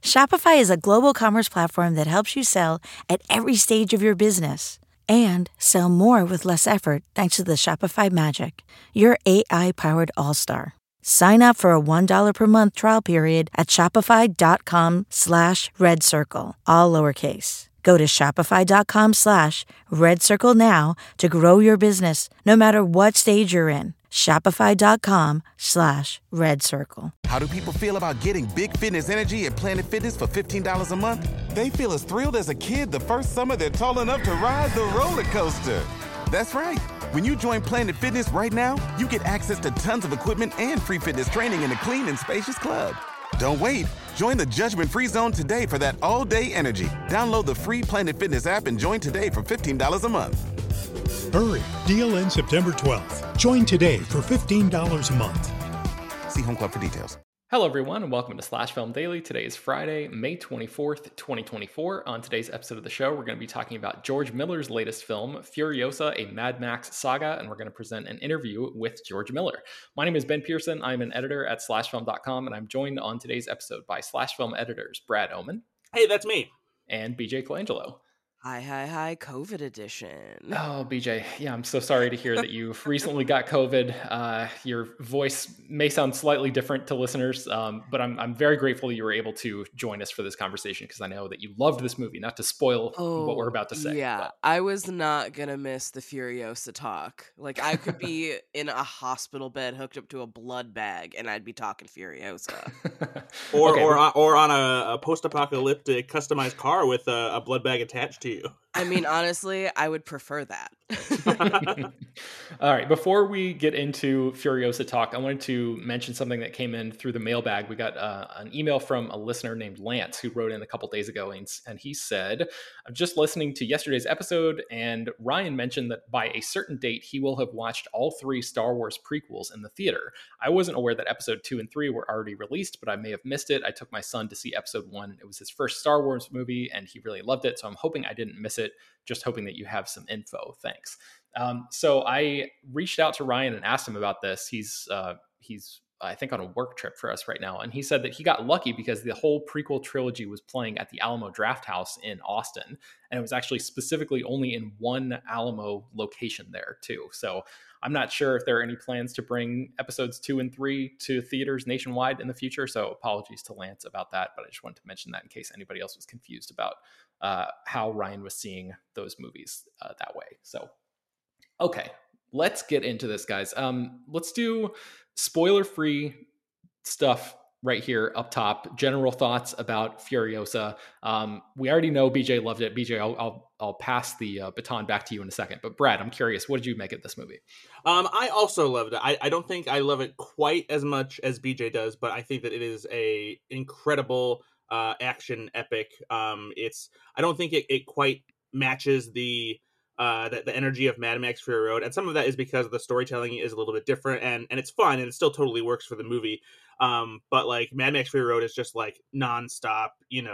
Shopify is a global commerce platform that helps you sell at every stage of your business and sell more with less effort thanks to the Shopify Magic, your AI-powered all-star. Sign up for a $1 per month trial period at shopify.com/redcircle, all lowercase. Go to shopify.com/redcircle now to grow your business no matter what stage you're in. Shopify.com/redcircle. How do people feel about getting big fitness energy at Planet Fitness for $15 a month? They feel as thrilled as a kid the first summer they're tall enough to ride the roller coaster. That's right. When you join Planet Fitness right now, you get access to tons of equipment and free fitness training in a clean and spacious club. Don't wait. Join the judgment-free zone today for that all-day energy. Download the free Planet Fitness app and join today for $15 a month. Hurry. Deal ends September 12th. Join today for $15 a month. See Home Club for details. Hello, everyone, and welcome to Slash Film Daily. Today is Friday, May 24th, 2024. On today's episode of the show, we're going to be talking about George Miller's latest film, Furiosa, a Mad Max saga, and we're going to present an interview with George Miller. My name is Ben Pearson. I'm an editor at slashfilm.com, and I'm joined on today's episode by Slash Film editors Brad Oman. Hey, that's me. And BJ Colangelo. Hi, COVID edition. Oh, BJ, yeah, I'm so sorry to hear that you've recently got COVID. Your voice may sound slightly different to listeners, but I'm very grateful you were able to join us for this conversation because I know that you loved this movie, not to spoil what we're about to say. Yeah, but. I was not going to miss the Furiosa talk. Like, I could be in a hospital bed hooked up to a blood bag, and I'd be talking Furiosa. or on a post-apocalyptic customized car with a blood bag attached to you. I mean, honestly, I would prefer that. All right, before we get into Furiosa talk, I wanted to mention something that came in through the mailbag. We got an email from a listener named Lance who wrote in a couple days ago, and he said, I'm just listening to yesterday's episode, and Ryan mentioned that by a certain date, he will have watched all 3 Star Wars prequels in the theater. I wasn't aware that episode 2 and 3 were already released, but I may have missed it. I took my son to see episode 1. It was his first Star Wars movie, and he really loved it, so I'm hoping I didn't miss it. Just hoping that you have some info. Thanks. So I reached out to Ryan and asked him about this. He's I think on a work trip for us right now. And he said that he got lucky because the whole prequel trilogy was playing at the Alamo Drafthouse in Austin. And it was actually specifically only in one Alamo location there too. So I'm not sure if there are any plans to bring episodes 2 and 3 to theaters nationwide in the future. So apologies to Lance about that, but I just wanted to mention that in case anybody else was confused about how Ryan was seeing those movies that way. So, okay, let's get into this, guys. Let's do spoiler-free stuff right here up top. General thoughts about Furiosa. We already know BJ loved it. BJ, I'll pass the baton back to you in a second. But Brad, I'm curious, what did you make of this movie? I also loved it. I don't think I love it quite as much as BJ does, but I think that it is a incredible action epic. I don't think it quite matches the energy of Mad Max Fury Road, and some of that is because the storytelling is a little bit different, and it's fun, and it still totally works for the movie. But like Mad Max Fury Road is just like nonstop,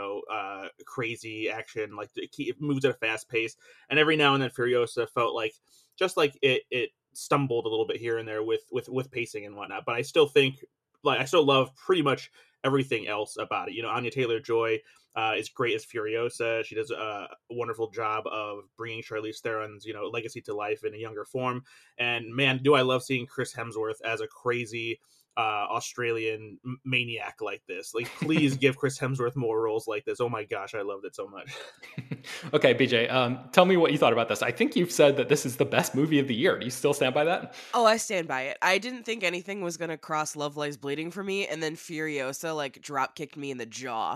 crazy action. Like it moves at a fast pace, and every now and then Furiosa felt like just like it stumbled a little bit here and there with pacing and whatnot. But I still think, like, I still love pretty much everything else about it. Anya Taylor-Joy is great as Furiosa. She does a wonderful job of bringing Charlize Theron's, legacy to life in a younger form. And man, do I love seeing Chris Hemsworth as a crazy Australian maniac like this. Like, please give Chris Hemsworth more roles like this. Oh my gosh, I loved it so much. Okay, BJ, tell me what you thought about this. I think you've said that this is the best movie of the year. Do you still stand by that? Oh, I stand by it. I didn't think anything was going to cross Love Lies Bleeding for me, and then Furiosa, drop kicked me in the jaw.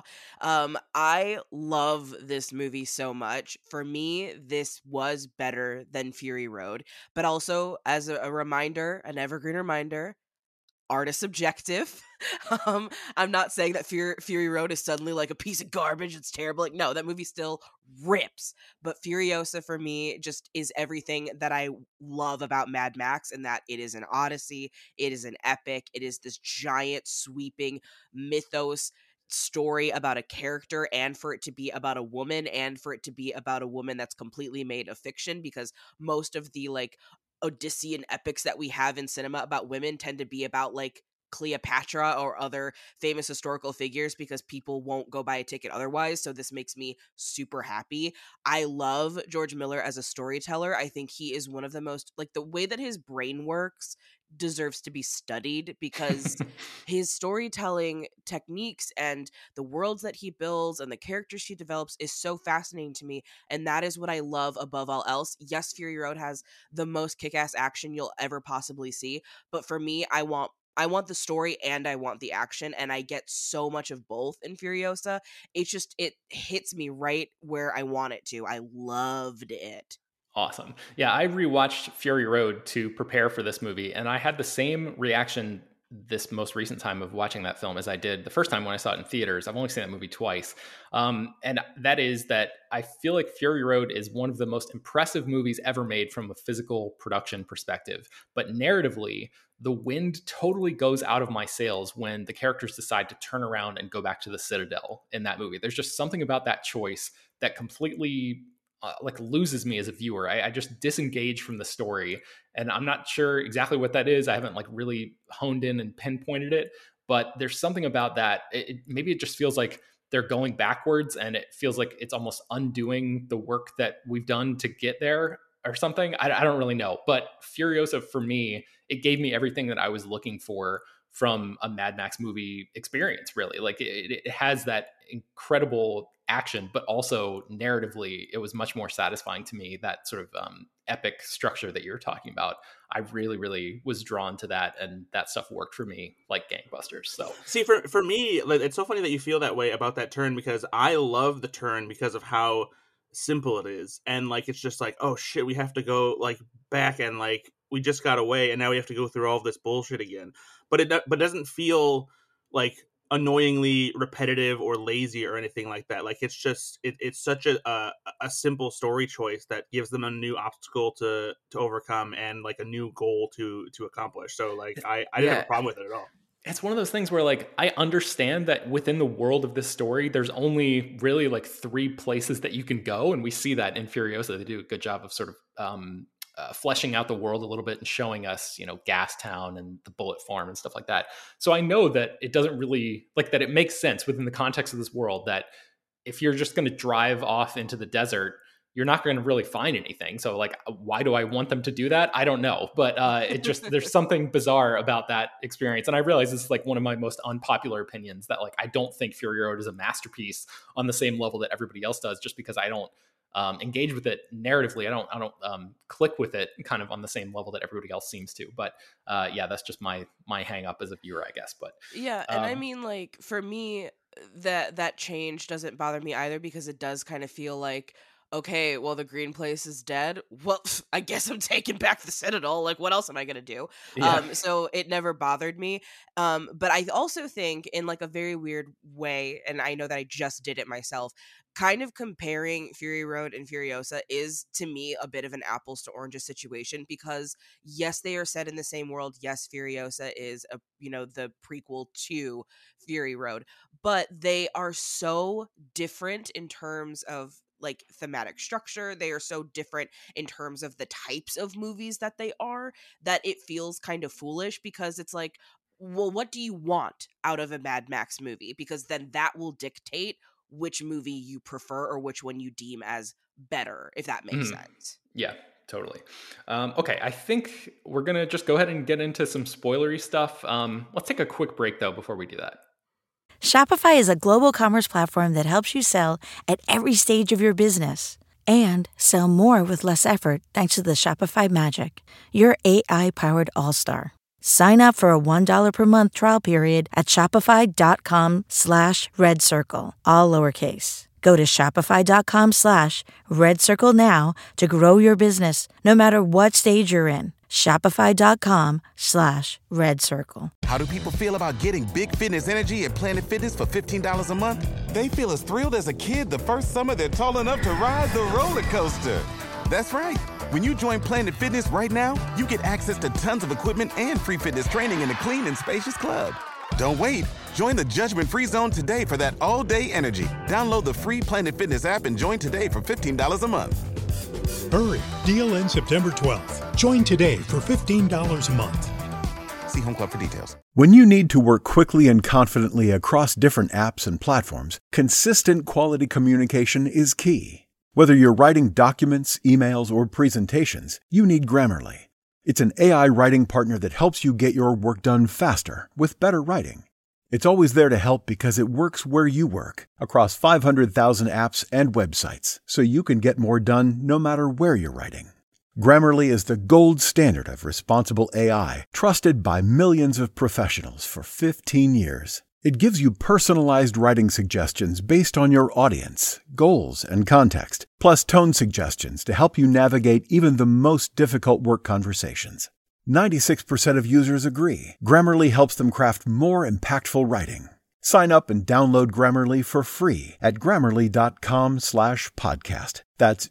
I love this movie so much. For me, this was better than Fury Road, but also as a reminder, an evergreen reminder, art is subjective. I'm not saying that Fury Road is suddenly like a piece of garbage. It's terrible. Like, no, that movie still rips. But Furiosa for me just is everything that I love about Mad Max, in that it is an odyssey. It is an epic. It is this giant sweeping mythos story about a character, and for it to be about a woman, and for it to be about a woman that's completely made of fiction, because most of the Odyssean epics that we have in cinema about women tend to be about Cleopatra or other famous historical figures because people won't go buy a ticket otherwise. So this makes me super happy. I love George Miller as a storyteller. I think he is one of the most, like, the way that his brain works deserves to be studied because his storytelling techniques and the worlds that he builds and the characters he develops is so fascinating to me. And that is what I love above all else. Yes, Fury Road has the most kick-ass action you'll ever possibly see. But for me, I want the story and I want the action, and I get so much of both in Furiosa. It hits me right where I want it to. I loved it. Awesome. Yeah, I rewatched Fury Road to prepare for this movie, and I had the same reaction this most recent time of watching that film as I did the first time when I saw it in theaters. I've only seen that movie twice. And that is that I feel like Fury Road is one of the most impressive movies ever made from a physical production perspective. But narratively, the wind totally goes out of my sails when the characters decide to turn around and go back to the Citadel in that movie. There's just something about that choice that completely loses me as a viewer. I just disengage from the story, and I'm not sure exactly what that is. I haven't really honed in and pinpointed it, but there's something about that. Maybe it just feels like they're going backwards, and it feels like it's almost undoing the work that we've done to get there or something. I don't really know, but Furiosa, for me, it gave me everything that I was looking for from a Mad Max movie experience, really. It has that incredible action, but also narratively, it was much more satisfying to me, that sort of epic structure that you're talking about. I really, really was drawn to that, and that stuff worked for me like gangbusters. So see, for me, it's so funny that you feel that way about that turn, because I love the turn because of how simple it is. And it's just oh shit, we have to go back, and we just got away, and now we have to go through all of this bullshit again. But it doesn't feel annoyingly repetitive or lazy or anything like that. It's just it's such a simple story choice that gives them a new obstacle to overcome and a new goal to accomplish. So I didn't have a problem with it at all. It's one of those things where I understand that within the world of this story, there's only really 3 places that you can go, and we see that in Furiosa. They do a good job of sort of fleshing out the world a little bit and showing us, Gastown and the Bullet Farm and stuff like that. So I know that it doesn't really that it makes sense within the context of this world that if you're just going to drive off into the desert, you're not going to really find anything. So why do I want them to do that? I don't know. But it just, there's something bizarre about that experience. And I realize this is one of my most unpopular opinions, that I don't think Fury Road is a masterpiece on the same level that everybody else does, just because I don't engage with it narratively. I don't click with it kind of on the same level that everybody else seems to. But yeah, that's just my hang up as a viewer, I guess. But yeah, and I mean, for me, that change doesn't bother me either, because it does kind of feel okay, well, the green place is dead. Well, I guess I'm taking back the Citadel. What else am I going to do? Yeah. So it never bothered me. But I also think in a very weird way, and I know that I just did it myself, kind of comparing Fury Road and Furiosa is, to me, a bit of an apples to oranges situation, because yes, they are set in the same world. Yes, Furiosa is the prequel to Fury Road, but they are so different in terms of thematic structure. They are so different in terms of the types of movies that they are, that it feels kind of foolish, because it's well, what do you want out of a Mad Max movie? Because then that will dictate which movie you prefer or which one you deem as better, if that makes sense. Yeah, totally. Okay, I think we're going to just go ahead and get into some spoilery stuff. Let's take a quick break, though, before we do that. Shopify is a global commerce platform that helps you sell at every stage of your business and sell more with less effort thanks to the Shopify Magic, your AI-powered all-star. Sign up for a $1 per month trial period at shopify.com/redcircle, all lowercase. Go to shopify.com/redcircle now to grow your business, no matter what stage you're in. Shopify.com/redcircle. How do people feel about getting big fitness energy at Planet Fitness for $15 a month? They feel as thrilled as a kid the first summer they're tall enough to ride the roller coaster. That's right. When you join Planet Fitness right now, you get access to tons of equipment and free fitness training in a clean and spacious club. Don't wait. Join the judgment-free zone today for that all-day energy. Download the free Planet Fitness app and join today for $15 a month. Hurry. Deal ends September 12th. Join today for $15 a month. See Home Club for details. When you need to work quickly and confidently across different apps and platforms, consistent quality communication is key. Whether you're writing documents, emails, or presentations, you need Grammarly. It's an AI writing partner that helps you get your work done faster with better writing. It's always there to help because it works where you work, across 500,000 apps and websites, so you can get more done no matter where you're writing. Grammarly is the gold standard of responsible AI, trusted by millions of professionals for 15 years. It gives you personalized writing suggestions based on your audience, goals, and context, plus tone suggestions to help you navigate even the most difficult work conversations. 96% of users agree. Grammarly helps them craft more impactful writing. Sign up and download Grammarly for free at Grammarly.com/podcast. That's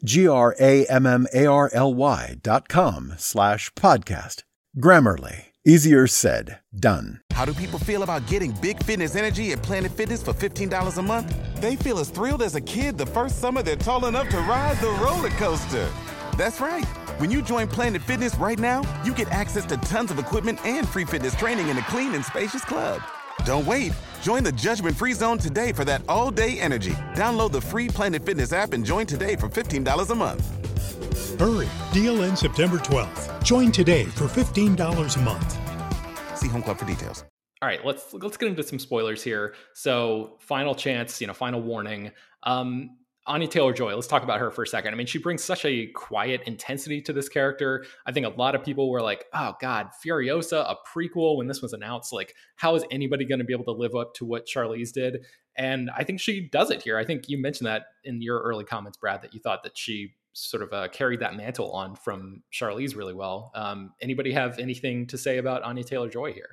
GRAMMARLY.com/podcast. Grammarly. Easier said, done. How do people feel about getting big fitness energy at Planet Fitness for $15 a month? They feel as thrilled as a kid the first summer they're tall enough to ride the roller coaster. That's right. When you join Planet Fitness right now, you get access to tons of equipment and free fitness training in a clean and spacious club. Don't wait. Join the judgment-free zone today for that all-day energy. Download the free Planet Fitness app and join today for $15 a month. Hurry! Deal ends September 12th. Join today for $15 a month. See Home Club for details. All right, let's get into some spoilers here. So, final chance, final warning. Anya Taylor-Joy, let's talk about her for a second. I mean, she brings such a quiet intensity to this character. I think a lot of people were like, oh God, Furiosa, a prequel when this was announced. Like, how is anybody going to be able to live up to what Charlize did? And I think she does it here. I think you mentioned that in your early comments, Brad, that you thought that she sort of carried that mantle on from Charlize really well. Anybody have anything to say about Anya Taylor-Joy here?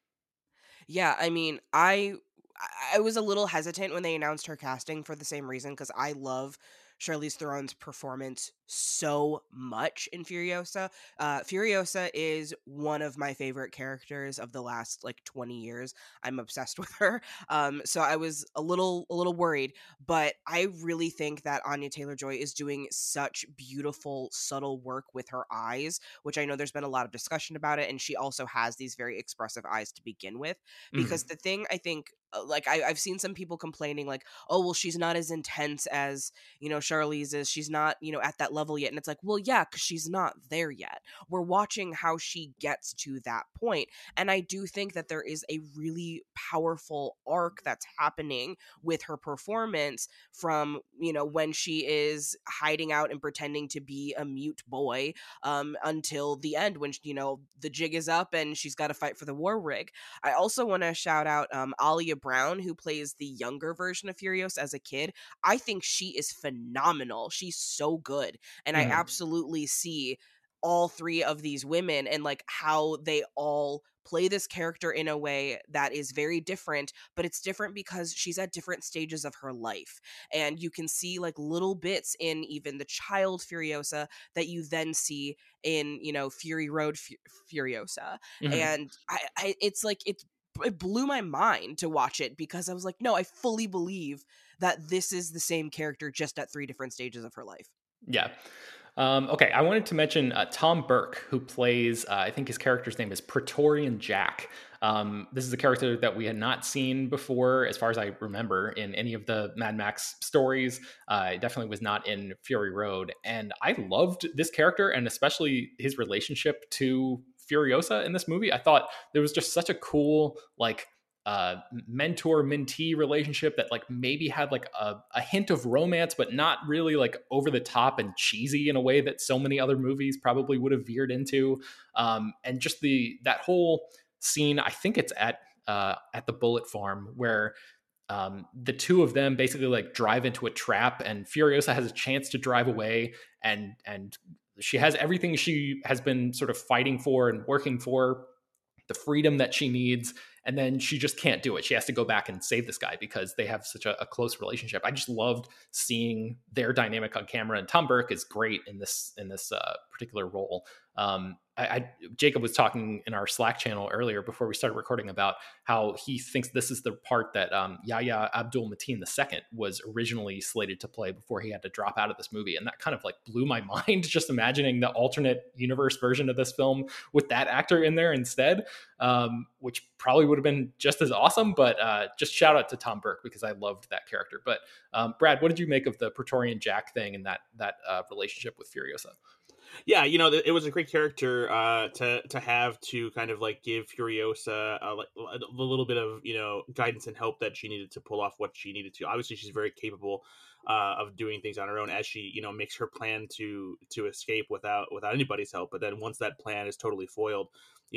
Yeah, I mean, I was a little hesitant when they announced her casting for the same reason, because I love Charlize Theron's performance so much in Furiosa. Furiosa is one of my favorite characters of the last 20 years. I'm obsessed with her. So I was a little worried, but I really think that Anya Taylor-Joy is doing such beautiful, subtle work with her eyes, which I know there's been a lot of discussion about it, and she also has these very expressive eyes to begin with. Because the thing I think, I've seen some people complaining oh, well, she's not as intense as, Charlize is. She's not, at that level yet. And it's well, yeah, because she's not there yet. We're watching how she gets to that point. And I do think that there is a really powerful arc that's happening with her performance from, when she is hiding out and pretending to be a mute boy until the end when, the jig is up and she's got to fight for the war rig. I also want to shout out Alia Brown, who plays the younger version of Furiosa as a kid. I think she is phenomenal. She's so good. And I absolutely see all three of these women and how they all play this character in a way that is very different, but it's different because she's at different stages of her life. And you can see little bits in even the child Furiosa that you then see in, Fury Road Furiosa. And it blew my mind to watch it because I was no, I fully believe that this is the same character just at three different stages of her life. Yeah. Okay, I wanted to mention Tom Burke, who plays, I think his character's name is Praetorian Jack. This is a character that we had not seen before, as far as I remember, in any of the Mad Max stories. It definitely was not in Fury Road. And I loved this character, and especially his relationship to Furiosa in this movie. I thought there was just such a cool, mentor-mentee relationship that maybe had a hint of romance, but not really over the top and cheesy in a way that so many other movies probably would have veered into. And just that whole scene, I think it's at the Bullet Farm, where the two of them basically drive into a trap, and Furiosa has a chance to drive away, and she has everything she has been sort of fighting for and working for, the freedom that she needs, and then she just can't do it. She has to go back and save this guy because they have such a close relationship. I just loved seeing their dynamic on camera, and Tom Burke is great in this particular role. Jacob was talking in our Slack channel earlier before we started recording about how he thinks this is the part that Yahya Abdul-Mateen II was originally slated to play before he had to drop out of this movie. And that kind of like blew my mind, just imagining the alternate universe version of this film with that actor in there instead, which probably would have been just as awesome. But just shout out to Tom Burke, because I loved that character. But Brad, what did you make of the Praetorian Jack thing and that relationship with Furiosa? Yeah, it was a great character to have to kind of like give Furiosa a little bit of guidance and help that she needed to pull off what she needed to. Obviously, she's very capable of doing things on her own as she makes her plan to escape without anybody's help. But then once that plan is totally foiled,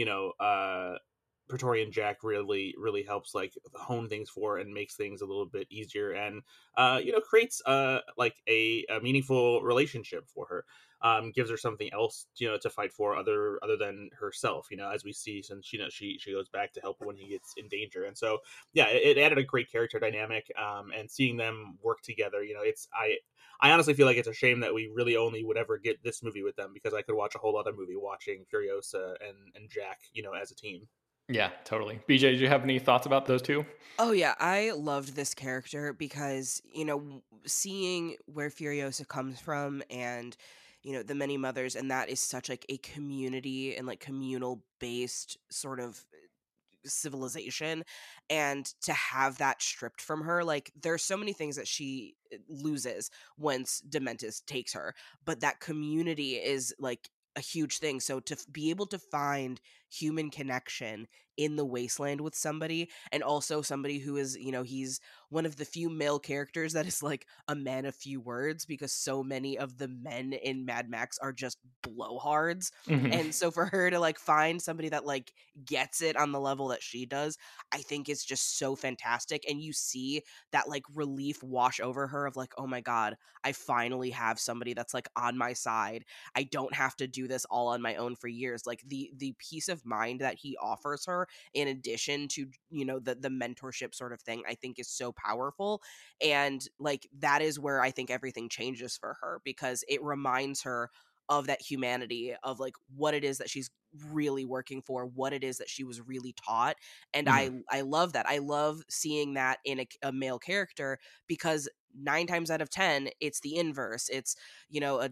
Praetorian Jack really helps like hone things for her and makes things a little bit easier, and creates like a meaningful relationship for her. Gives her something else to fight for other than herself, as we see, since she goes back to help when he gets in danger. And so yeah, it added a great character dynamic, and seeing them work together, I honestly feel like it's a shame that we really only would ever get this movie with them, because I could watch a whole other movie watching Furiosa and Jack as a team. Yeah, totally. BJ, do you have any thoughts about those two? Oh yeah, I loved this character because, seeing where Furiosa comes from and, the many mothers, and that is such like a community and like communal based sort of civilization, and to have that stripped from her, like there's so many things that she loses once Dementus takes her, but that community is like a huge thing. So to be able to find human connection in the wasteland with somebody, and also somebody who is, he's one of the few male characters that is like a man of few words, because so many of the men in Mad Max are just blowhards. Mm-hmm. And so for her to like find somebody that like gets it on the level that she does, I think it's just so fantastic. And you see that like relief wash over her of like, oh my God, I finally have somebody that's like on my side. I don't have to do this all on my own for years. Like the peace of mind that he offers her, in addition to the mentorship sort of thing, I think is so powerful. And like that is where I think everything changes for her, because it reminds her of that humanity, of like what it is that she's really working for, what it is that she was really taught. And Mhm. I love that. I love seeing that in a male character, because 9 times out of 10 it's the inverse. It's a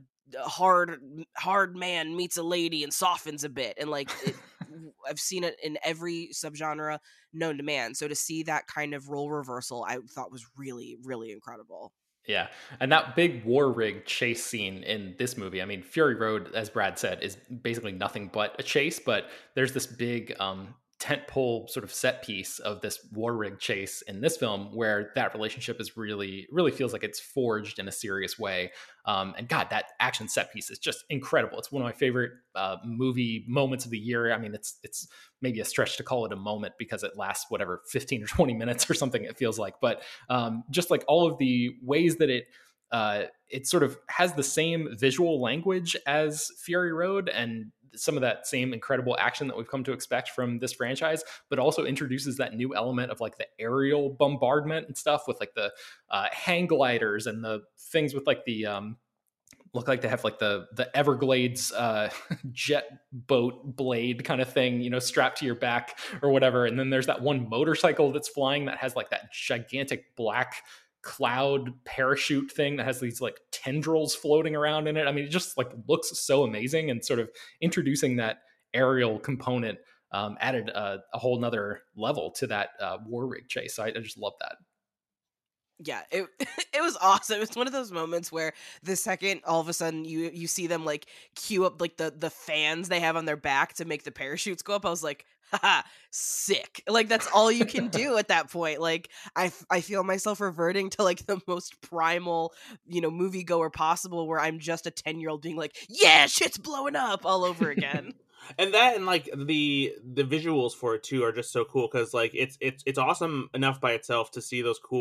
hard man meets a lady and softens a bit, and like I've seen it in every subgenre known to man. So to see that kind of role reversal, I thought was really, really incredible. Yeah. And that big war rig chase scene in this movie, I mean, Fury Road, as Brad said, is basically nothing but a chase, but there's this big tentpole sort of set piece of this war rig chase in this film where that relationship is really feels like it's forged in a serious way. And God, that action set piece is just incredible. It's one of my favorite movie moments of the year. I mean, it's maybe a stretch to call it a moment because it lasts whatever 15 or 20 minutes or something, it feels like. But just like all of the ways that it sort of has the same visual language as Fury Road, and some of that same incredible action that we've come to expect from this franchise, but also introduces that new element of like the aerial bombardment and stuff with like the hang gliders and the things with like the look like they have like the Everglades jet boat blade kind of thing, strapped to your back or whatever. And then there's that one motorcycle that's flying that has like that gigantic black cloud parachute thing that has these like tendrils floating around in it. I mean, it just like looks so amazing, and sort of introducing that aerial component added a whole nother level to that war rig chase. So I just love that. Yeah, it it was awesome. It's one of those moments where the second all of a sudden you see them like queue up like the fans they have on their back to make the parachutes go up, I was like, haha, sick. Like that's all you can do at that point. Like I feel myself reverting to like the most primal, moviegoer possible, where I'm just a 10-year-old being like, yeah, shit's blowing up all over again. And that, and like the visuals for it too are just so cool, because like it's awesome enough by itself to see those cool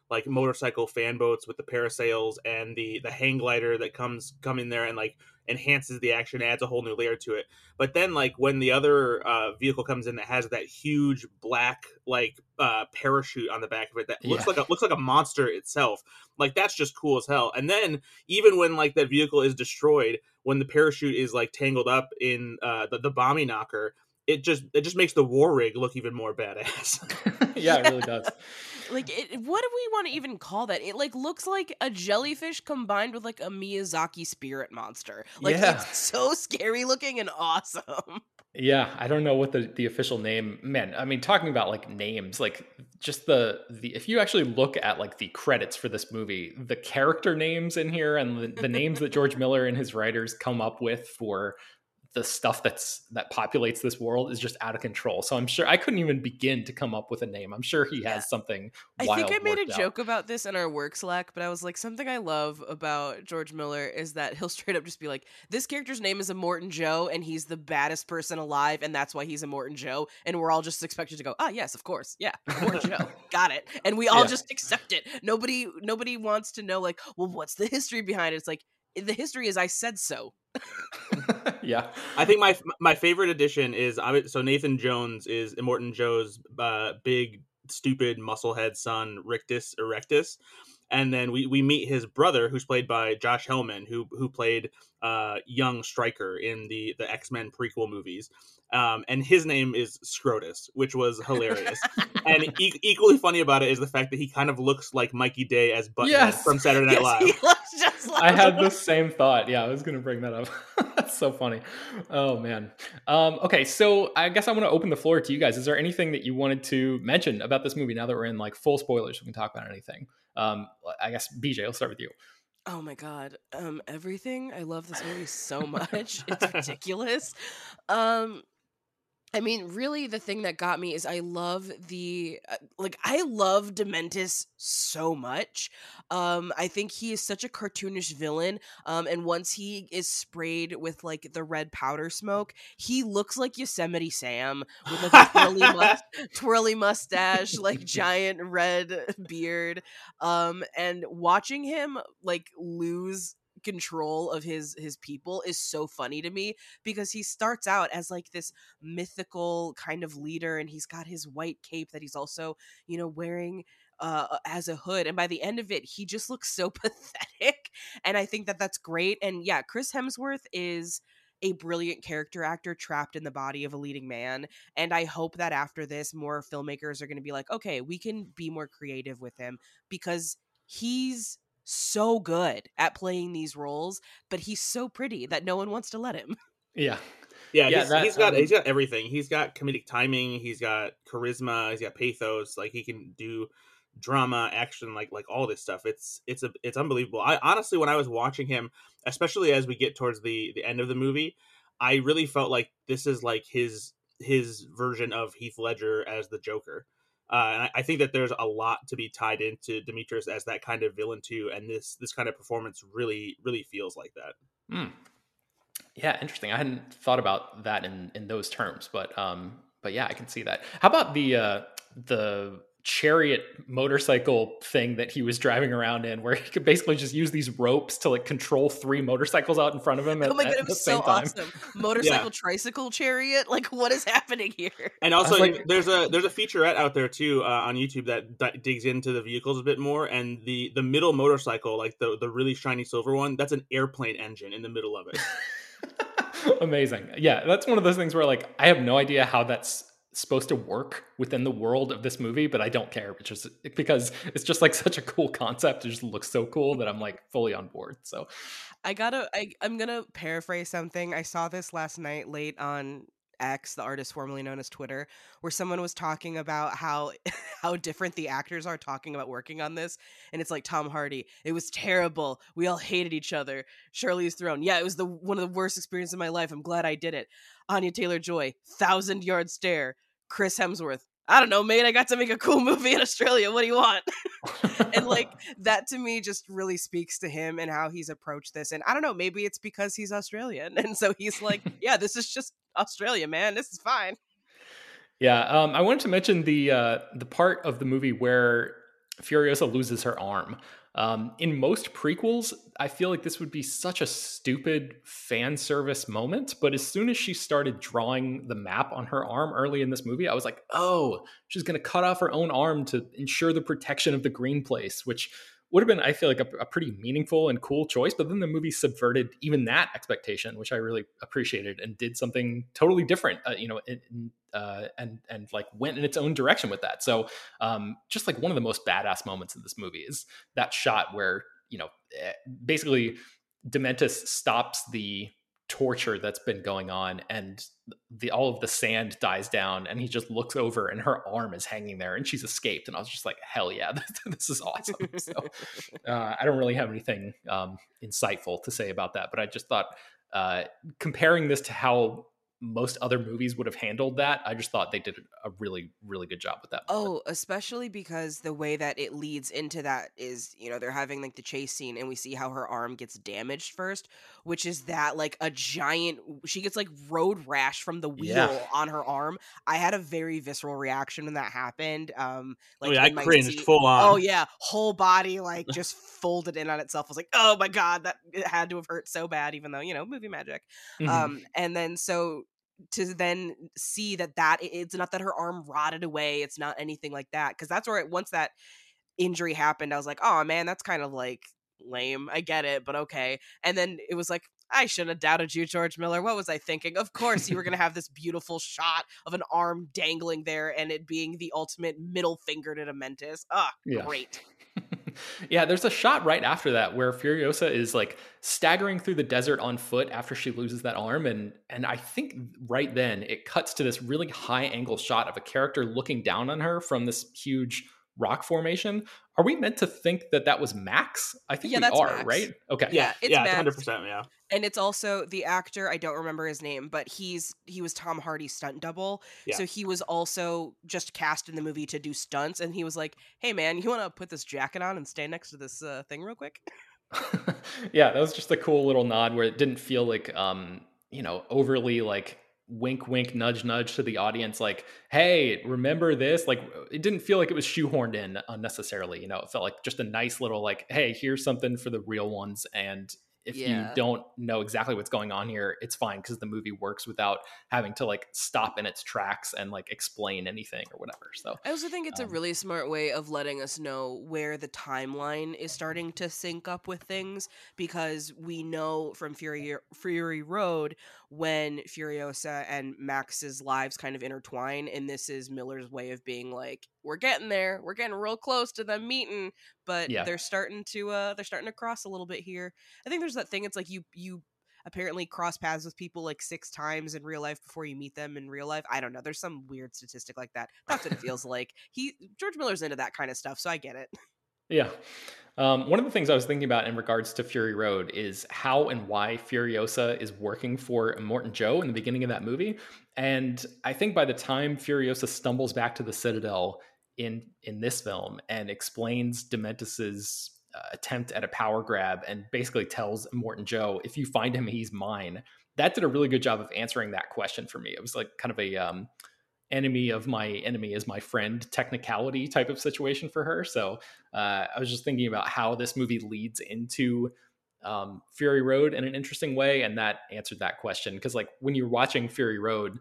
like motorcycle fan boats with the parasails and the hang glider that come in there and like enhances the action, adds a whole new layer to it. But then like when the other vehicle comes in that has that huge black like parachute on the back of it that looks like a monster itself, like that's just cool as hell. And then even when like that vehicle is destroyed, when the parachute is like tangled up in the bombing knocker, it just makes the war rig look even more badass. Yeah, it really does. Like, what do we want to even call that? It like looks like a jellyfish combined with like a Miyazaki spirit monster. Like, it's so scary looking and awesome. Yeah, I don't know what the official name, man. I mean, talking about like names, like just the if you actually look at like the credits for this movie, the character names in here and the names that George Miller and his writers come up with for the stuff that populates this world is just out of control. So I'm sure I couldn't even begin to come up with a name. I'm sure he has something wild. I think I made a joke about this in our work Slack, but I was like, something I love about George Miller is that he'll straight up just be like, this character's name is Immortan Joe, and he's the baddest person alive, and that's why he's Immortan Joe. And we're all just expected to go, yes, of course. Yeah, Immortan Joe. Got it. And we all just accept it. Nobody wants to know, like, well, what's the history behind it? It's like, the history is I said so. Yeah, I think my favorite addition is so Nathan Jones is Immortan Joe's big stupid musclehead son Rictus Erectus, and then we meet his brother who's played by Josh Hellman who played young Stryker in the X-Men prequel movies, and his name is Scrotus, which was hilarious. And equally funny about it is the fact that he kind of looks like Mikey Day as Butthead from Saturday Night Live. He looks just like I had the same thought. Yeah, I was going to bring that up. That's so funny. Oh, man. Okay, so I guess I want to open the floor to you guys. Is there anything that you wanted to mention about this movie now that we're in like full spoilers? We can talk about anything. I guess, BJ, I'll start with you. Oh my God. Everything. I love this movie so much. It's ridiculous. I mean, really, the thing that got me is I love I love Dementus so much. I think he is such a cartoonish villain. And once he is sprayed with like the red powder smoke, he looks like Yosemite Sam with like a twirly mustache, like giant red beard. And watching him like lose control of his people is so funny to me, because he starts out as like this mythical kind of leader, and he's got his white cape that he's also, wearing as a hood, and by the end of it he just looks so pathetic, and I think that that's great. And yeah, Chris Hemsworth is a brilliant character actor trapped in the body of a leading man, and I hope that after this more filmmakers are going to be like, okay, we can be more creative with him, because he's so good at playing these roles, but he's so pretty that no one wants to let him. Yeah, he's got everything. He's got comedic timing, he's got charisma, he's got pathos, like he can do drama, action, like all this stuff. It's unbelievable. I honestly, when I was watching him, especially as we get towards the end of the movie, I really felt like this is like his version of Heath Ledger as the Joker. And I think that there's a lot to be tied into Demetrius as that kind of villain too, and this kind of performance really feels like that. Yeah, interesting. I hadn't thought about that in those terms, but yeah, I can see that. How about the chariot motorcycle thing that he was driving around in, where he could basically just use these ropes to like control 3 motorcycles out in front of him at it was the same so time. Awesome. Motorcycle tricycle chariot, like what is happening here? And also there's a featurette out there too on YouTube that digs into the vehicles a bit more, and the middle motorcycle, like the really shiny silver one, that's an airplane engine in the middle of it. Amazing. Yeah, that's one of those things where like I have no idea how that's supposed to work within the world of this movie, but I don't care, because it's just like such a cool concept. It just looks so cool that I'm like fully on board. So I'm gonna paraphrase something. I saw this last night late on X, the artist formerly known as Twitter, where someone was talking about how different the actors are talking about working on this, and it's like Tom Hardy, it was terrible, we all hated each other. Charlize Theron, yeah, it was one of the worst experiences of my life, I'm glad I did it. Anya Taylor-Joy, 1,000-yard stare. Chris Hemsworth, I don't know, mate, I got to make a cool movie in Australia, what do you want? And like that to me just really speaks to him and how he's approached this. And I don't know, maybe it's because he's Australian, and so he's like, yeah, this is just Australia, man, this is fine. Yeah, I wanted to mention the part of the movie where Furiosa loses her arm. In most prequels, I feel like this would be such a stupid fan service moment. But as soon as she started drawing the map on her arm early in this movie, I was like, oh, she's going to cut off her own arm to ensure the protection of the green place, which would have been, I feel like, a pretty meaningful and cool choice. But then the movie subverted even that expectation, which I really appreciated, and did something totally different, and like went in its own direction with that. So just like one of the most badass moments in this movie is that shot where, basically Dementus stops the torture that's been going on, and all of the sand dies down, and he just looks over and her arm is hanging there and she's escaped. And I was just like, hell yeah, this is awesome. So I don't really have anything insightful to say about that, but I just thought comparing this to how most other movies would have handled that, I just thought they did a really, really good job with that moment. Oh, especially because the way that it leads into that is, they're having like the chase scene and we see how her arm gets damaged first, which is that like a giant, she gets like road rash from the wheel on her arm. I had a very visceral reaction when that happened. I cringed full on. Oh yeah, whole body like just folded in on itself. I was like, oh my God, that it had to have hurt so bad, even though, movie magic. Mhm. And then so to then see that it's not that her arm rotted away, it's not anything like that, because that's where once that injury happened, I was like, oh man, that's kind of like lame. I get it, but okay. And then it was like, I shouldn't have doubted you, George Miller. What was I thinking? Of course you were going to have this beautiful shot of an arm dangling there and it being the ultimate middle finger to Dementus. Great. Yeah, there's a shot right after that where Furiosa is like staggering through the desert on foot after she loses that arm, and I think right then it cuts to this really high angle shot of a character looking down on her from this huge rock formation. Are we meant to think that was Max? I think we that's are, Max. right? Okay. Yeah, it's Max. 100%, yeah. And it's also the actor, I don't remember his name, but he was Tom Hardy's stunt double. Yeah. So he was also just cast in the movie to do stunts. And he was like, hey man, you want to put this jacket on and stand next to this thing real quick? Yeah, that was just a cool little nod where it didn't feel like, overly like wink, wink, nudge, nudge to the audience. Like, hey, remember this? Like, it didn't feel like it was shoehorned in unnecessarily. It felt like just a nice little like, hey, here's something for the real ones. And if you don't know exactly what's going on here, it's fine, because the movie works without having to like stop in its tracks and like explain anything or whatever. So I also think it's a really smart way of letting us know where the timeline is starting to sync up with things, because we know from Fury Road when Furiosa and Max's lives kind of intertwine, and this is Miller's way of being like, we're getting there, we're getting real close to them meeting, but they're starting to cross a little bit here. I think there's that thing, it's like you apparently cross paths with people like 6 times in real life before you meet them in real life. I don't know, there's some weird statistic like that. That's what it feels like. George Miller's into that kind of stuff, so I get it. Yeah. One of the things I was thinking about in regards to Fury Road is how and why Furiosa is working for Immortan Joe in the beginning of that movie. And I think by the time Furiosa stumbles back to the Citadel in this film and explains Dementus's attempt at a power grab and basically tells Immortan Joe, if you find him, he's mine, that did a really good job of answering that question for me. It was like kind of a enemy of my enemy is my friend technicality type of situation for her. So I was just thinking about how this movie leads into Fury Road in an interesting way, and that answered that question. Because like when you're watching Fury Road,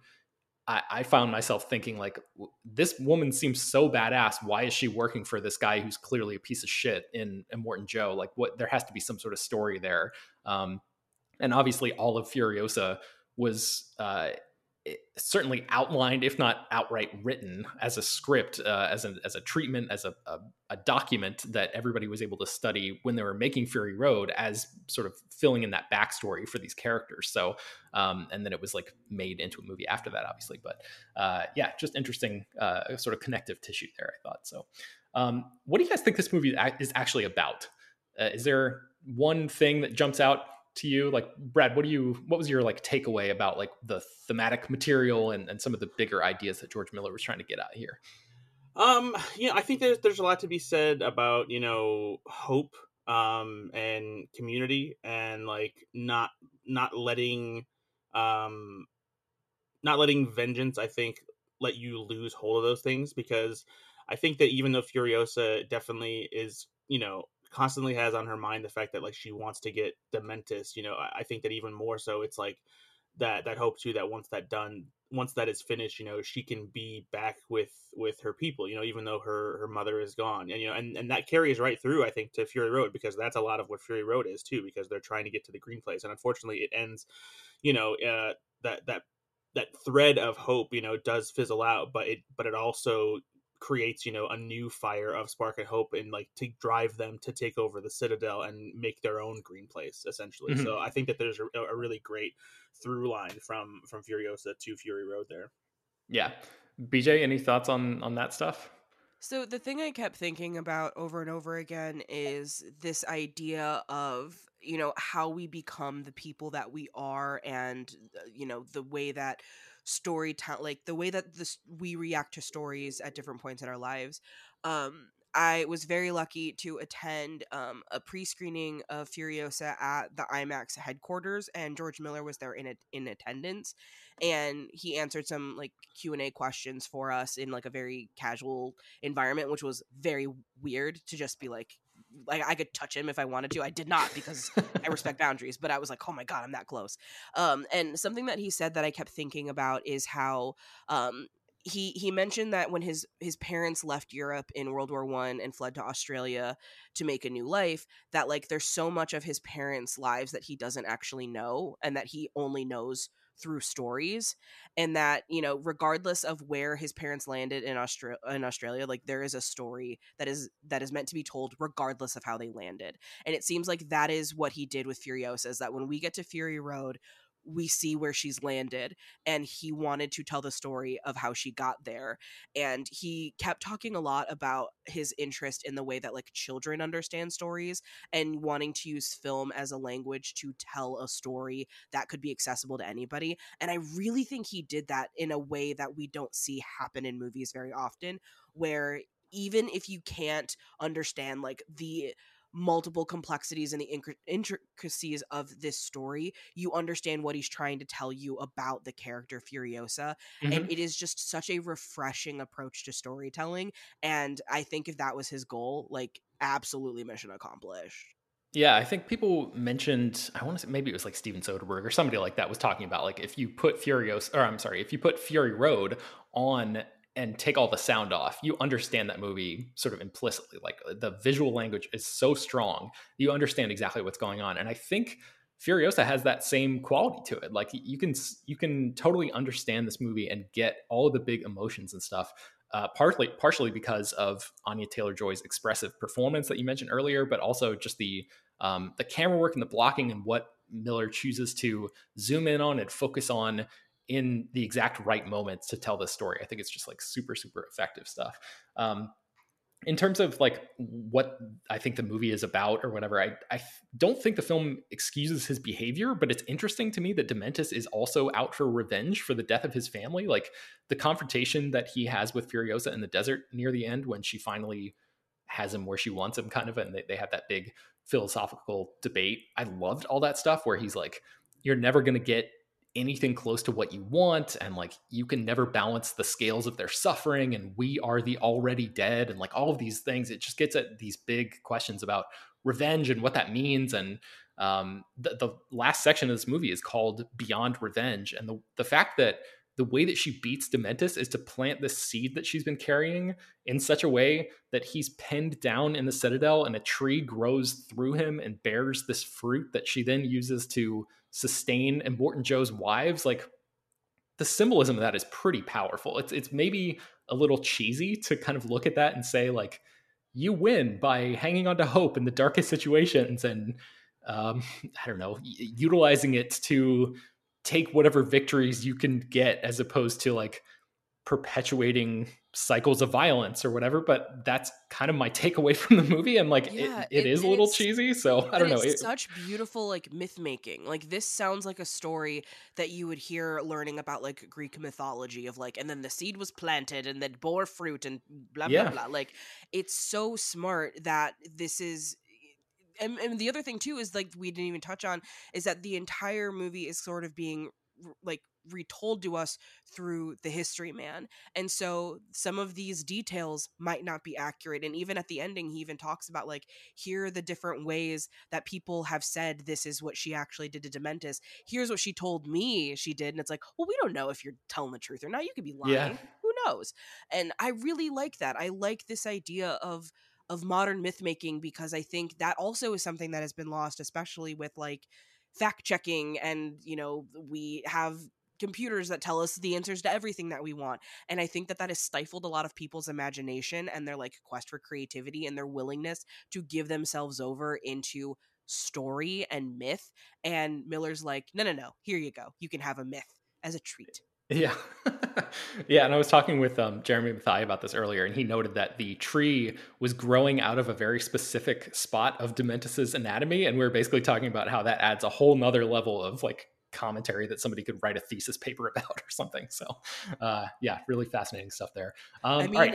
I found myself thinking like, this woman seems so badass. Why is she working for this guy who's clearly a piece of shit in Immortan Joe? Like, what? There has to be some sort of story there. And obviously, all of Furiosa was certainly outlined, if not outright written, as a script, as a treatment, as a document that everybody was able to study when they were making Fury Road, as sort of filling in that backstory for these characters. So, and then it was like made into a movie after that, obviously. But yeah, just interesting sort of connective tissue there, I thought. So, what do you guys think this movie is actually about? Is there one thing that jumps out to you? Like, Brad, what was your like takeaway about like the thematic material and some of the bigger ideas that George Miller was trying to get out here? I think there's a lot to be said about, hope, and community, and like not letting vengeance, I think, let you lose hold of those things, because I think that even though Furiosa definitely is, constantly has on her mind the fact that like she wants to get Dementis, I think that even more so it's like that hope too, that once that is finished, she can be back with her people, even though her mother is gone. And that carries right through, I think, to Fury Road, because that's a lot of what Fury Road is too, because they're trying to get to the green place, and unfortunately it ends, that thread of hope, does fizzle out, but it also creates, a new fire of spark and hope, and like to drive them to take over the Citadel and make their own green place, essentially. Mm-hmm. So I think that there's a really great through line from Furiosa to Fury Road there. Yeah. BJ, any thoughts on that stuff? So the thing I kept thinking about over and over again is this idea of, how we become the people that we are, and, the way that like the way that we react to stories at different points in our lives. I was very lucky to attend a pre-screening of Furiosa at the IMAX headquarters, and George Miller was there in attendance, and he answered some like Q&A questions for us in like a very casual environment, which was very weird to just be like I could touch him if I wanted to. I did not, because I respect boundaries, but I was like, oh my God, I'm that close. And something that he said that I kept thinking about is how he mentioned that when his parents left Europe in World War I and fled to Australia to make a new life, that like there's so much of his parents' lives that he doesn't actually know, and that he only knows through stories, and that regardless of where his parents landed in Australia, like there is a story that is meant to be told regardless of how they landed. And it seems like that is what he did with Furiosa, is that when we get to Fury Road, we see where she's landed, and he wanted to tell the story of how she got there. And he kept talking a lot about his interest in the way that like children understand stories, and wanting to use film as a language to tell a story that could be accessible to anybody. And I really think he did that in a way that we don't see happen in movies very often, where even if you can't understand like the multiple complexities and the intricacies of this story, you understand what he's trying to tell you about the character Furiosa. Mm-hmm. And it is just such a refreshing approach to storytelling. And I think if that was his goal, like absolutely mission accomplished. Yeah, I think people mentioned, I want to say maybe it was like Steven Soderbergh or somebody like that was talking about like if you put if you put Fury Road on and take all the sound off, you understand that movie sort of implicitly. Like the visual language is so strong, you understand exactly what's going on. And I think Furiosa has that same quality to it. Like you can totally understand this movie and get all of the big emotions and stuff. Partially because of Anya Taylor-Joy's expressive performance that you mentioned earlier, but also just the camera work and the blocking and what Miller chooses to zoom in on and focus on in the exact right moments to tell this story. I think it's just like super, super effective stuff. In terms of like what I think the movie is about or whatever, I don't think the film excuses his behavior, but it's interesting to me that Dementis is also out for revenge for the death of his family. Like the confrontation that he has with Furiosa in the desert near the end, when she finally has him where she wants him kind of, and they have that big philosophical debate. I loved all that stuff where he's like, you're never going to get anything close to what you want, and like you can never balance the scales of their suffering, and we are the already dead, and like all of these things. It just gets at these big questions about revenge and what that means. And the last section of this movie is called Beyond Revenge, and the fact that the way that she beats Dementis is to plant this seed that she's been carrying in such a way that he's pinned down in the Citadel, and a tree grows through him and bears this fruit that she then uses to sustain Immortan Joe's wives. Like the symbolism of that is pretty powerful. It's maybe a little cheesy to kind of look at that and say like, you win by hanging on to hope in the darkest situations, and I don't know, utilizing it to take whatever victories you can get, as opposed to like perpetuating cycles of violence or whatever. But that's kind of my takeaway from the movie. And like, it is a little cheesy. So I don't know. It's such beautiful like myth making. Like this sounds like a story that you would hear learning about like Greek mythology of like, and then the seed was planted and then bore fruit and blah, blah, blah. Like it's so smart that this is. And the other thing too is like we didn't even touch on is that the entire movie is sort of being like retold to us through the history man. And so some of these details might not be accurate. And even at the ending, he even talks about like, here are the different ways that people have said this is what she actually did to Dementis. Here's what she told me she did. And it's like, well, we don't know if you're telling the truth or not. You could be lying. Yeah. Who knows? And I really like that. I like this idea of modern myth making, because I think that also is something that has been lost, especially with like fact checking, and we have computers that tell us the answers to everything that we want. And I think that has stifled a lot of people's imagination and their like quest for creativity and their willingness to give themselves over into story and myth. And Miller's like, no, here you go, you can have a myth as a treat. Yeah. Yeah. And I was talking with Jeremy Mathai about this earlier, and he noted that the tree was growing out of a very specific spot of Dementis's anatomy. And we were basically talking about how that adds a whole nother level of like commentary that somebody could write a thesis paper about or something. So yeah, really fascinating stuff there. I mean,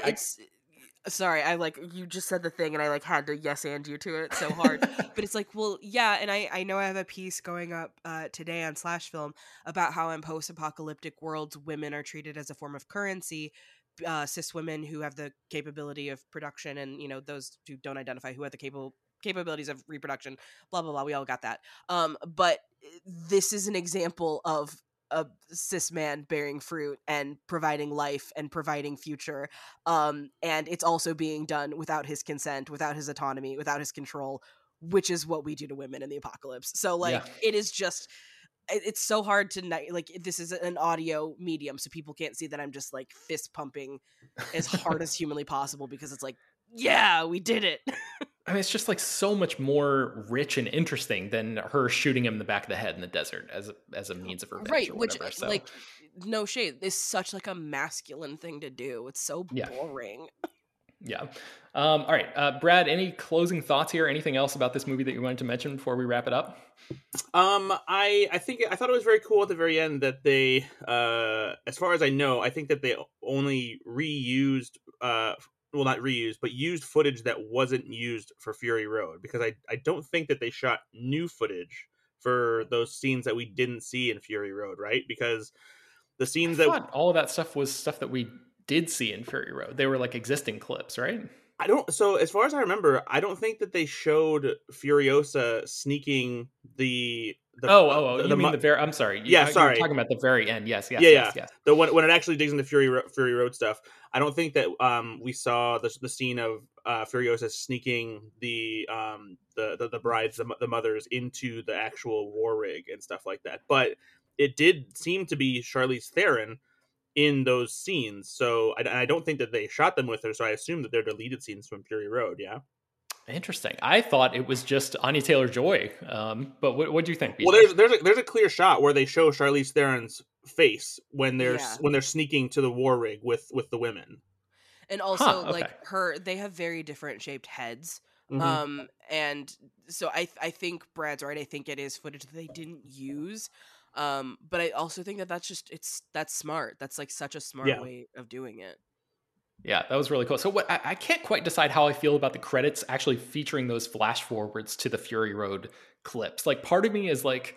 sorry, I like, you just said the thing and I like had to yes and you to it so hard. But it's like, well, yeah, and I know I have a piece going up today on Slash Film about how in post-apocalyptic worlds, women are treated as a form of currency. Cis women who have the capability of production, and those who don't identify who have the capabilities of reproduction, blah blah blah, we all got that. But this is an example of a cis man bearing fruit and providing life and providing future, and it's also being done without his consent, without his autonomy, without his control, which is what we do to women in the apocalypse. So like, It is just, it's so hard to like, this is an audio medium, so people can't see that I'm just like fist pumping as hard as humanly possible, because it's like, yeah, we did it. I mean, it's just like so much more rich and interesting than her shooting him in the back of the head in the desert as a means of revenge, right? or Which, whatever. So. Like, no shade, is such like a masculine thing to do. It's so boring. Yeah. All right, Brad, any closing thoughts here? Anything else about this movie that you wanted to mention before we wrap it up? I thought it was very cool at the very end that they, as far as I know, I think that they only reused, well, not reused, but used footage that wasn't used for Fury Road, because I don't think that they shot new footage for those scenes that we didn't see in Fury Road, right? Because the scenes all of that stuff was stuff that we did see in Fury Road. They were like existing clips, right? So as far as I remember, I don't think that they showed Furiosa sneaking the you mean the very, I'm sorry. Sorry. You're talking about the very end. Yes. The when it actually digs into Fury Road stuff. I don't think that we saw the scene of Furiosa sneaking the brides, the mothers, into the actual war rig and stuff like that. But it did seem to be Charlize Theron in those scenes. So I don't think that they shot them with her. So I assume that they're deleted scenes from Fury Road. Yeah. Interesting. I thought it was just Anya Taylor-Joy. But what do you think, BJ? Well, there's a clear shot where they show Charlize Theron's face when they're sneaking to the war rig with the women. And also they have very different shaped heads. Mm-hmm. And so I think Brad's right. I think it is footage that they didn't use. But I also think that's smart. That's like such a smart way of doing it. Yeah, that was really cool. So I can't quite decide how I feel about the credits actually featuring those flash forwards to the Fury Road clips. Like, part of me is like,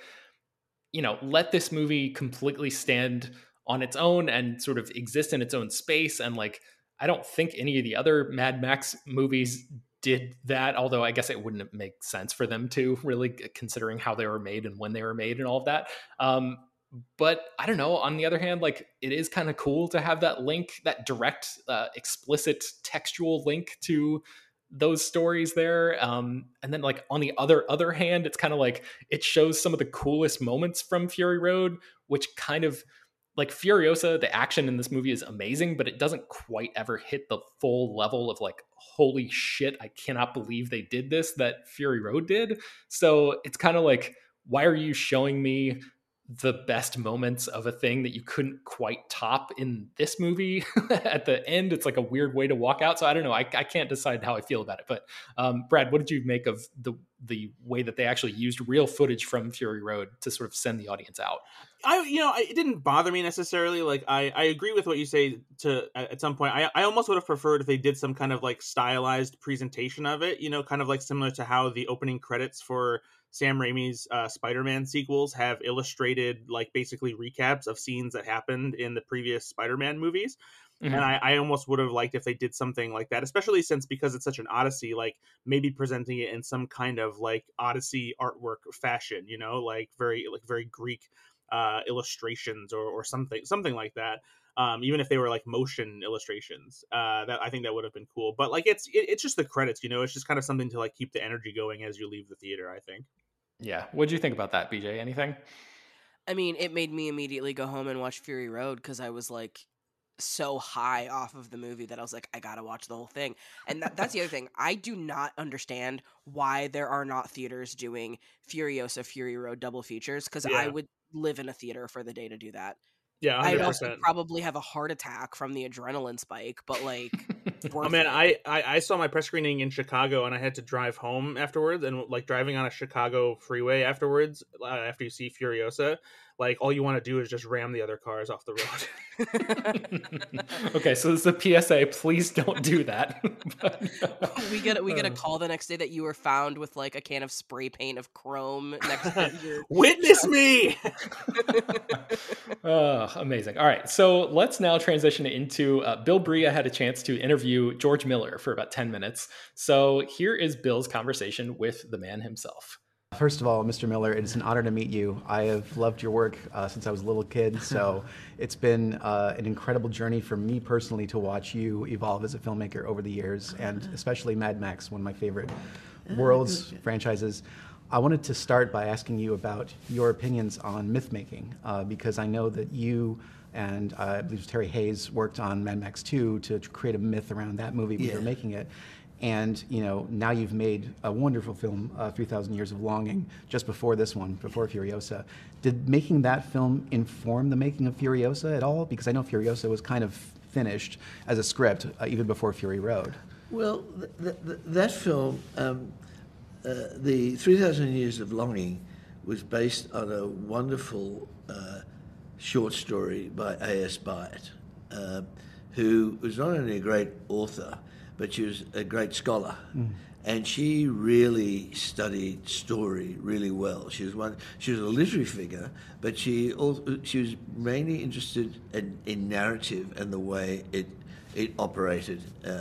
let this movie completely stand on its own and sort of exist in its own space. And like, I don't think any of the other Mad Max movies did that, although I guess it wouldn't make sense for them to, really, considering how they were made and when they were made and all of that. But I don't know, on the other hand, like, it is kind of cool to have that link, that direct, explicit textual link to those stories there. And then like on the other hand, it's kind of like, it shows some of the coolest moments from Fury Road, which kind of, like, Furiosa, the action in this movie is amazing, but it doesn't quite ever hit the full level of like, holy shit, I cannot believe they did this, that Fury Road did. So it's kind of like, why are you showing me the best moments of a thing that you couldn't quite top in this movie at the end? It's like a weird way to walk out. So I don't know. I can't decide how I feel about it. But Brad, what did you make of the the way that they actually used real footage from Fury Road to sort of send the audience out. It didn't bother me necessarily. Like, I agree with what you say at some point. I almost would have preferred if they did some kind of like stylized presentation of it, kind of like similar to how the opening credits for Sam Raimi's Spider-Man sequels have illustrated like basically recaps of scenes that happened in the previous Spider-Man movies. Mm-hmm. And I almost would have liked if they did something like that, especially since because it's such an Odyssey, like maybe presenting it in some kind of like Odyssey artwork fashion, like very Greek illustrations or something like that. Even if they were like motion illustrations, that I think that would have been cool. But like it's just the credits, it's just kind of something to like keep the energy going as you leave the theater, I think. Yeah. What'd you think about that, BJ? Anything? I mean, it made me immediately go home and watch Fury Road because I was like so high off of the movie that I was like, I gotta watch the whole thing. And that's the other thing. I do not understand why there are not theaters doing Furiosa Fury Road double features, because I would live in a theater for the day to do that. Yeah, 100%. I'd also probably have a heart attack from the adrenaline spike, but like, oh man, I saw my press screening in Chicago and I had to drive home afterwards, and like driving on a Chicago freeway afterwards, after you see Furiosa, like all you want to do is just ram the other cars off the road. Okay, so this is a PSA. Please don't do that. we get a call the next day that you were found with like a can of spray paint of chrome next to your Witness me. Amazing. All right, so let's now transition into Bill Bria had a chance to interview George Miller for about 10 minutes. So here is Bill's conversation with the man himself. First of all, Mr. Miller, it is an honor to meet you. I have loved your work since I was a little kid, so it's been an incredible journey for me personally to watch you evolve as a filmmaker over the years, and especially Mad Max, one of my favorite worlds, franchises. I wanted to start by asking you about your opinions on myth-making, because I know that you and I believe Terry Hayes worked on Mad Max 2 to create a myth around that movie when you were making it. And, now you've made a wonderful film, 3,000 Years of Longing, just before this one, before Furiosa. Did making that film inform the making of Furiosa at all? Because I know Furiosa was kind of finished as a script even before Fury Road. Well, that film, the 3,000 Years of Longing, was based on a wonderful short story by A.S. Byatt, who was not only a great author, but she was a great scholar, and she really studied story really well. She was a literary figure, but she was mainly interested in narrative and the way it operated.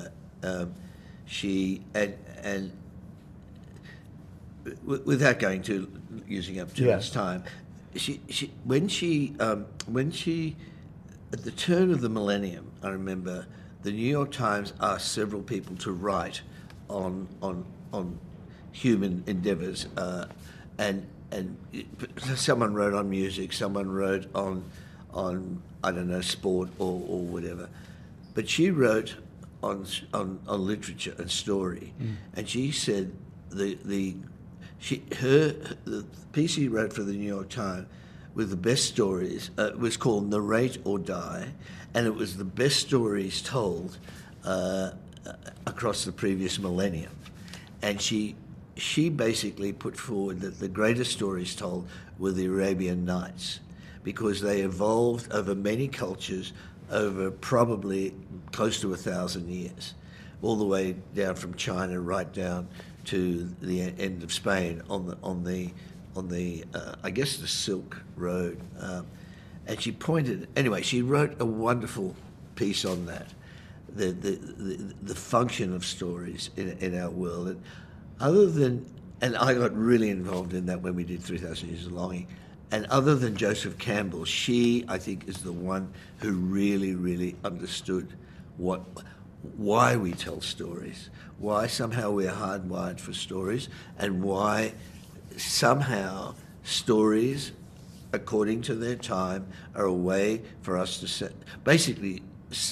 Without going to using up too much time, when she at the turn of the millennium, I remember, the New York Times asked several people to write on human endeavors, and someone wrote on music, someone wrote on I don't know, sport or whatever, but she wrote on literature and story, and she said the piece she wrote for the New York Times with the best stories was called Narrate or Die, and it was the best stories told across the previous millennium. And she basically put forward that the greatest stories told were the Arabian Nights, because they evolved over many cultures over probably close to 1,000 years, all the way down from China right down to the end of Spain on the I guess the Silk Road. And she wrote a wonderful piece on that, the function of stories in our world. And I got really involved in that when we did 3,000 Years of Longing. And other than Joseph Campbell, she, I think, is the one who really, really understood why we tell stories, why somehow we're hardwired for stories, and why somehow stories, according to their time, are a way for us to basically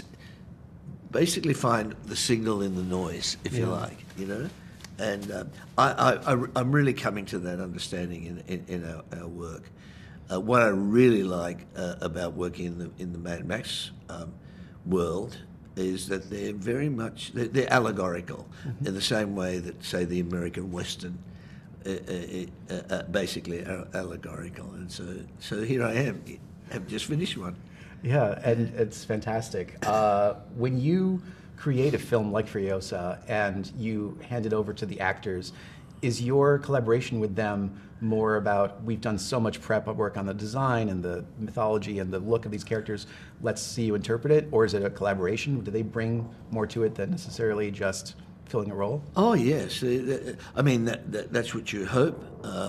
find the signal in the noise, if you like, And I'm really coming to that understanding in our work. What I really like about working in the Mad Max world is that they're very much they're allegorical in the same way that, say, the American Western basically allegorical. And so here I am. I've just finished one. Yeah, and it's fantastic. When you create a film like Furiosa and you hand it over to the actors, is your collaboration with them more about, we've done so much prep work on the design and the mythology and the look of these characters, let's see you interpret it? Or is it a collaboration? Do they bring more to it than necessarily just filling a role? Oh, yes. I mean, that's what you hope.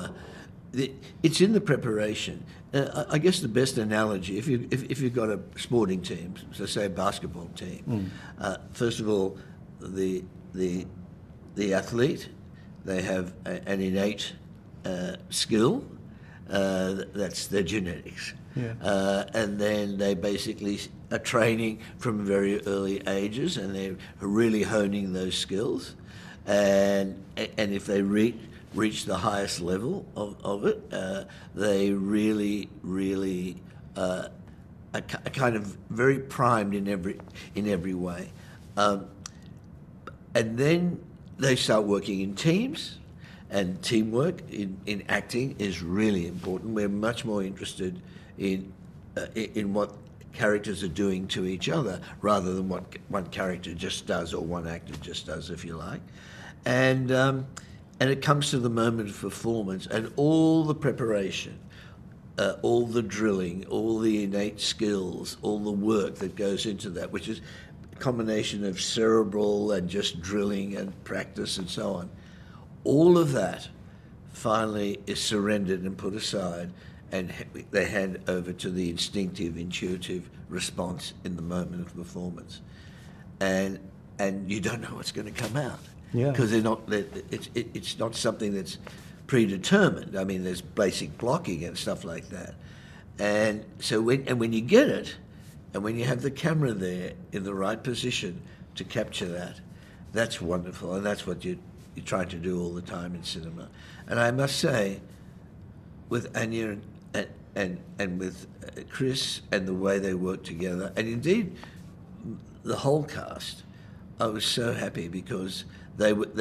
It's in the preparation. I guess the best analogy, if you've got a sporting team, so say a basketball team, first of all, the athlete, they have an innate skill. That's their genetics. Yeah. And then they basically are training from very early ages, and they're really honing those skills. And if they reach the highest level of it, they really are kind of very primed in every way. And then they start working in teams, and teamwork in acting is really important. We're much more interested in what characters are doing to each other rather than what one character just does, or one actor just does, if you like. And it comes to the moment of performance, and all the preparation, all the drilling, all the innate skills, all the work that goes into that, which is a combination of cerebral and just drilling and practice and so on. All of that finally is surrendered and put aside, and they hand over to the instinctive, intuitive response in the moment of performance. And you don't know what's going to come out. Yeah. Because it's not something that's predetermined. I mean, there's basic blocking and stuff like that. And so when you get it, and when you have the camera there in the right position to capture that, that's wonderful, and that's what you try to do all the time in cinema. And I must say, with Anya and with Chris and the way they work together, and indeed the whole cast, I was so happy because they were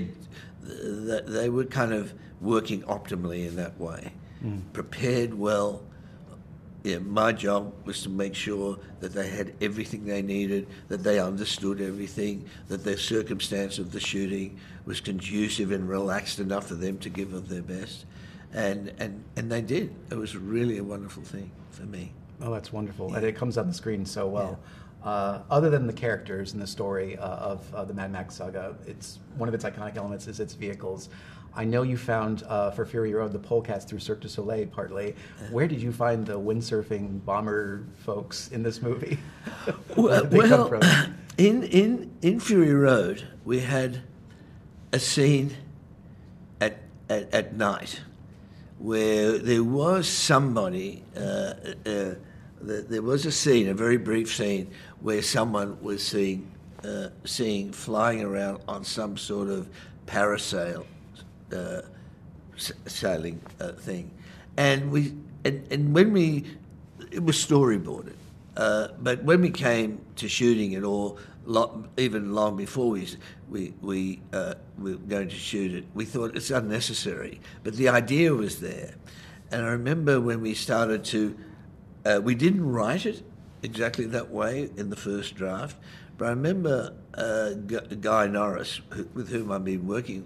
kind of working optimally in that way, prepared well. Yeah, my job was to make sure that they had everything they needed, that they understood everything, that the circumstance of the shooting was conducive and relaxed enough for them to give of their best, and they did. It was really a wonderful thing for me. Oh, that's wonderful, and it comes on the screen so well. Yeah. Other than the characters and the story of the Mad Max saga, it's one of its iconic elements is its vehicles. I know you found for Fury Road the polecats through Cirque du Soleil partly. Where did you find the windsurfing bomber folks in this movie? Well, in Fury Road we had a scene at night where there was somebody. There was a scene, a very brief scene, where someone was seen flying around on some sort of parasail. Sailing thing, and when it was storyboarded, but when we came to shooting it all, even long before we were going to shoot it, we thought it's unnecessary, but the idea was there. And I remember when we started to, we didn't write it exactly that way in the first draft, but I remember Guy Norris, with whom I've been working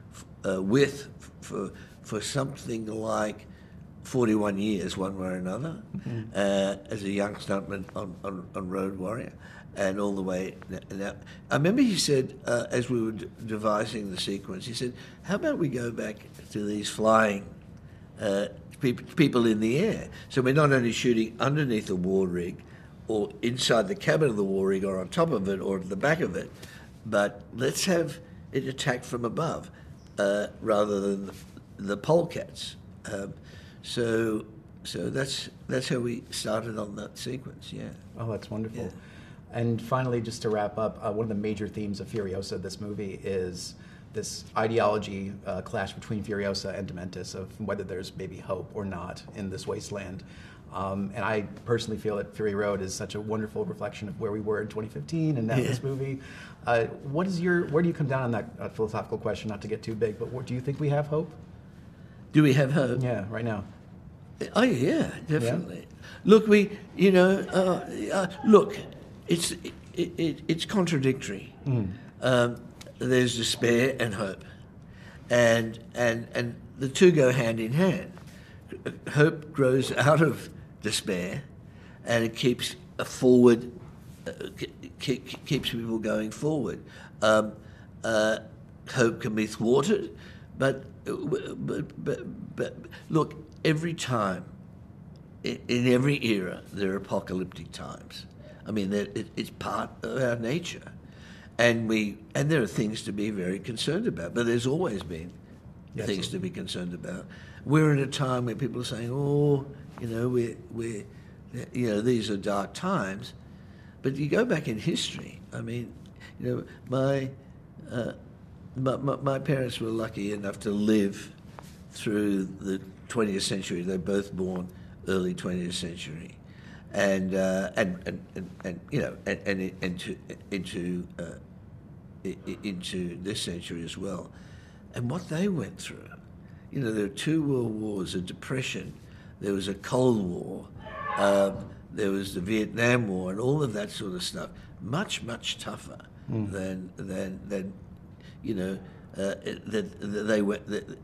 for something like 41 years, one way or another, as a young stuntman on Road Warrior, and all the way now. I remember he said, as we were devising the sequence, he said, how about we go back to these flying people in the air? So we're not only shooting underneath a war rig or inside the cabin of the war rig or on top of it or at the back of it, but let's have it attacked from above. Rather than the polecats, so that's how we started on that sequence. Yeah. Oh, that's wonderful. Yeah. And finally, just to wrap up, one of the major themes of Furiosa, this movie, is this ideology clash between Furiosa and Dementis of whether there's maybe hope or not in this wasteland. And I personally feel that Fury Road is such a wonderful reflection of where we were in 2015 and now this movie. Where do you come down on that philosophical question, not to get too big, but do you think we have hope? Do we have hope? Yeah, right now. Oh yeah, definitely. Look, look, it's contradictory. There's despair and hope, and the two go hand in hand. Hope grows out of despair, and it keeps forward, keeps people going forward. Hope can be thwarted, but look, every time, in every era, there are apocalyptic times. I mean, it's part of our nature, and there are things to be very concerned about. But there's always been things to be concerned about. We're in a time where people are saying, "Oh, these are dark times," but you go back in history. I mean, my parents were lucky enough to live through the 20th century. They're both born early 20th century, and into this century as well. And what they went through, there were 2 world wars, a depression, there was a Cold War, there was the Vietnam War, and all of that sort of stuff. Much, much tougher than they went.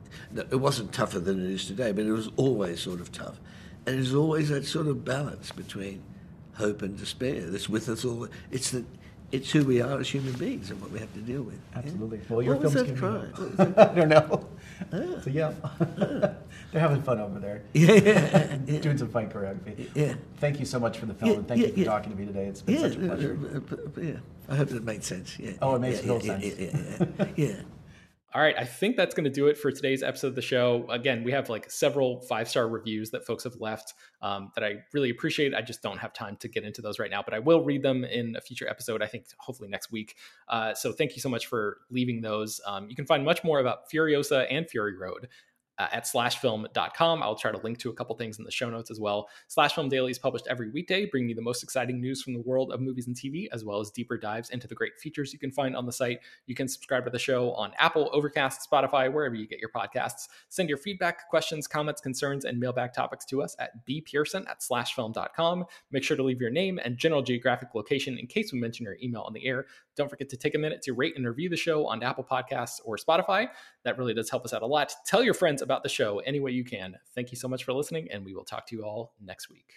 It wasn't tougher than it is today, but it was always sort of tough, and there's always that sort of balance between hope and despair that's with us all. It's who we are as human beings and what we have to deal with. Absolutely. Yeah? Well, your film's film's crying. I don't know. So they're having fun over there. Yeah. Doing some fight choreography. Yeah. Thank you so much for the film, and thank you for talking to me today. It's been such a pleasure. Yeah. I hope that made sense. Yeah. Oh, it makes total sense. Yeah. All right, I think that's going to do it for today's episode of the show. Again, we have several 5-star reviews that folks have left that I really appreciate. I just don't have time to get into those right now, but I will read them in a future episode, I think hopefully next week. So thank you so much for leaving those. You can find much more about Furiosa and Fury Road at slashfilm.com. I'll try to link to a couple things in the show notes as well. Slash Film Daily is published every weekday, bringing you the most exciting news from the world of movies and TV, as well as deeper dives into the great features you can find on the site. You can subscribe to the show on Apple, Overcast, Spotify, wherever you get your podcasts. Send your feedback, questions, comments, concerns, and mailbag topics to us at bpearson@slashfilm.com. Make sure to leave your name and general geographic location in case we mention your email on the air. Don't forget to take a minute to rate and review the show on Apple Podcasts or Spotify. That really does help us out a lot. Tell your friends about the show any way you can. Thank you so much for listening, and we will talk to you all next week.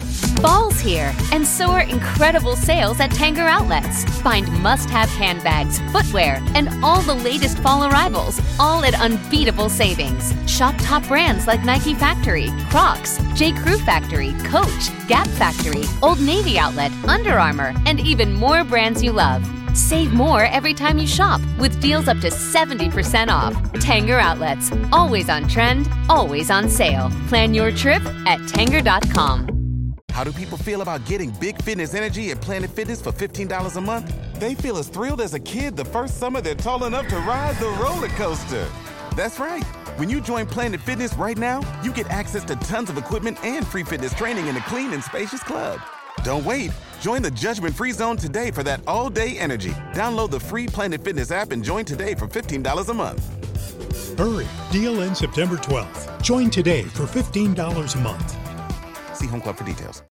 Fall's here, and so are incredible sales at Tanger Outlets. Find must-have handbags, footwear, and all the latest fall arrivals, all at unbeatable savings. Shop top brands like Nike Factory, Crocs, J. Crew Factory, Coach, Gap Factory, Old Navy Outlet, Under Armour, and even more brands you love. Save more every time you shop with deals up to 70% off. Tanger Outlets, always on trend, always on sale. Plan your trip at Tanger.com. How do people feel about getting big fitness energy at Planet Fitness for $15 a month? They feel as thrilled as a kid the first summer they're tall enough to ride the roller coaster. That's right. When you join Planet Fitness right now, you get access to tons of equipment and free fitness training in a clean and spacious club. Don't wait. Join the judgment-free zone today for that all-day energy. Download the free Planet Fitness app and join today for $15 a month. Hurry. Deal ends September 12th. Join today for $15 a month. See Home Club for details.